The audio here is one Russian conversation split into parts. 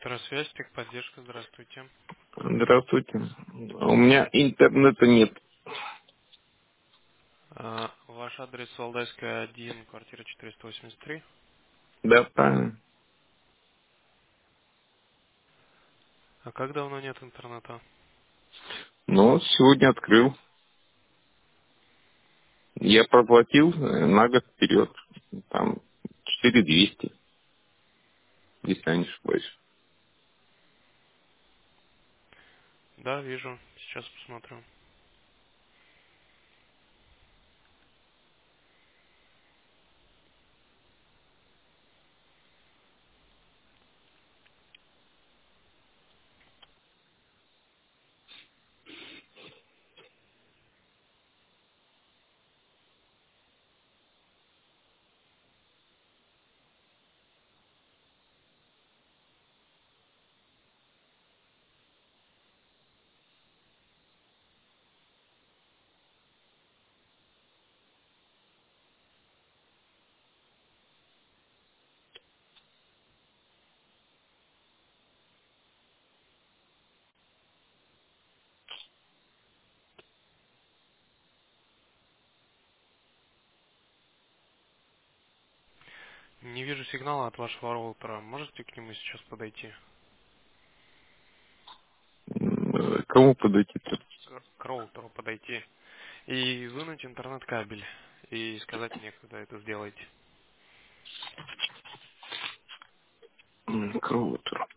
Электросвязь, техподдержка, здравствуйте. Здравствуйте. У меня интернета нет. Ваш адрес Валдайская, 1, квартира 483. Да, правильно. А как давно нет интернета? Но сегодня открыл. Я проплатил на год вперед. Там 4200, если я не ошибаюсь. Да, вижу. Сейчас посмотрю. Не вижу сигнала от вашего роутера. Можете к нему сейчас подойти? Кому подойти-то? К роутеру подойти. И вынуть интернет-кабель. И сказать мне, когда это сделаете. К роутеру.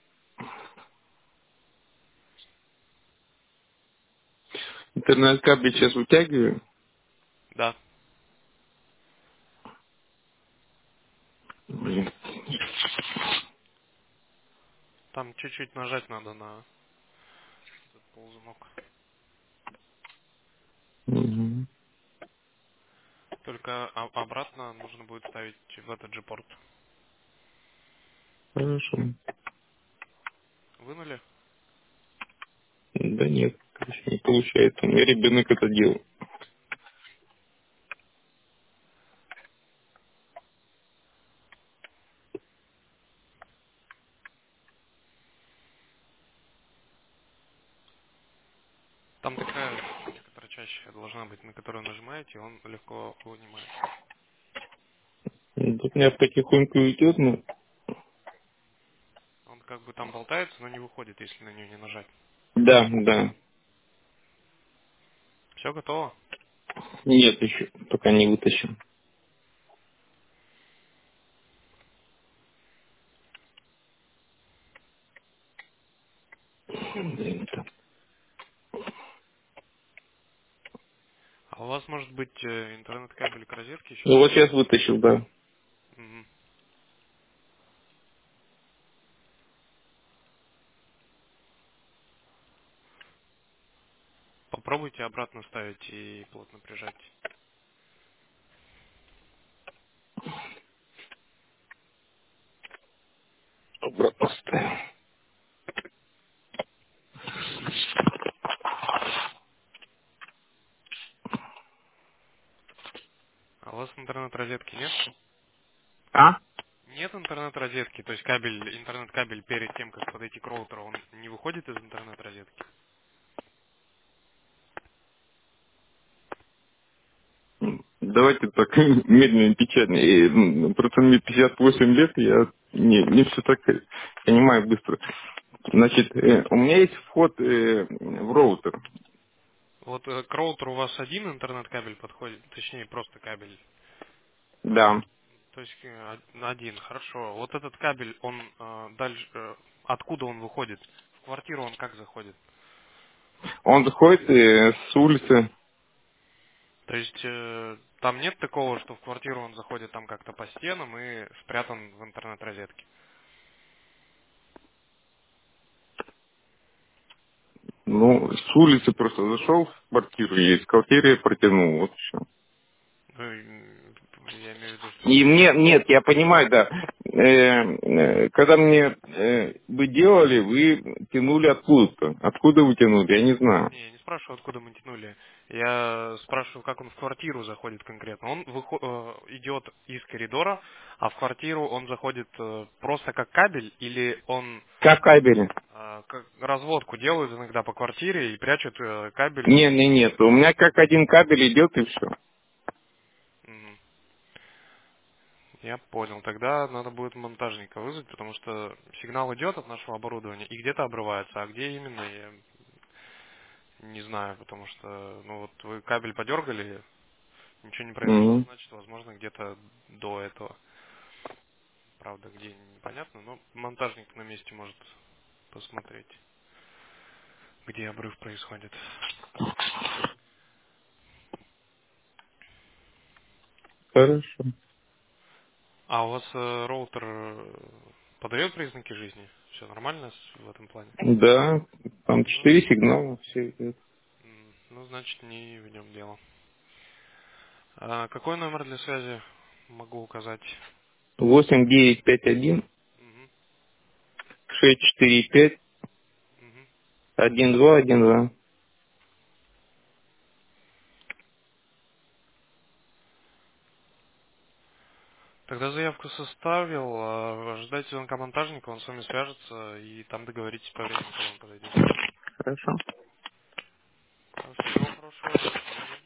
Интернет-кабель сейчас вытягиваю. Да. Блин. Там чуть-чуть нажать надо на этот ползунок. Мгм. Только обратно нужно будет ставить в этот же порт. Хорошо. Вынули? Да нет, короче, не получается. У меня ребенок это делал. Там такая кнопочка торчащая должна быть, на которую нажимаете, и он легко вынимается. Тут у меня потихоньку идет, но... Он как бы там болтается, но не выходит, если на нее не нажать. Да, да. Все готово? Нет еще, пока не вытащил. Блин, там. А у вас может быть интернет-кабель к розетке еще Ну вот стоит? сейчас вытащил, да. Мгм. Попробуйте обратно ставить и плотно прижать. Обратно ставил. А у вас интернет-розетки нет? А? Нет интернет-розетки, то есть кабель, интернет-кабель перед тем, как подойти к роутеру, он не выходит из интернет-розетки? Давайте так медленно и печально. Просто мне 58 лет, я не все так понимаю быстро. Значит, у меня есть вход в роутер. Вот к роутеру у вас один интернет-кабель подходит, точнее просто кабель. Да. То есть один, хорошо. Вот этот кабель, он дальше, откуда он выходит? В квартиру он как заходит? Он заходит с улицы. То есть там нет такого, что в квартиру он заходит там как-то по стенам и спрятан в интернет-розетке. Ну, с улицы просто зашел в квартиру и из квартиры протянул. Вот все. Ну, я имею в виду, что И мне, нет, я понимаю, да. когда мне вы делали, вы тянули откуда-то. Откуда вы тянули, я не знаю. Не, я не спрашиваю, откуда мы тянули. Я спрашиваю, как он в квартиру заходит конкретно. Он идет из коридора, а в квартиру он заходит просто как кабель, или он Как кабели? как разводку делают иногда по квартире и прячут кабель. Нет. У меня как один кабель идет и все. Мгм. Я понял. Тогда надо будет монтажника вызвать, потому что сигнал идет от нашего оборудования и где-то обрывается, а где именно, я не знаю, потому что, ну вот вы кабель подергали, ничего не произошло, Мгм. значит, возможно, где-то до этого. Правда, где непонятно, но монтажник на месте может посмотреть, где обрыв происходит. Хорошо. А у вас роутер подает признаки жизни? Все нормально в этом плане? Да, там Ну, 4 сигнала, все идет. ну, значит, не в нем дело. А какой номер для связи могу указать? 8951 Мгм, 645 мгм. 1212. Тогда заявку составил, ожидайте звонка монтажника, он с вами свяжется, и там договоритесь по времени, когда он подойдет. Хорошо. Всего хорошего, до свидания.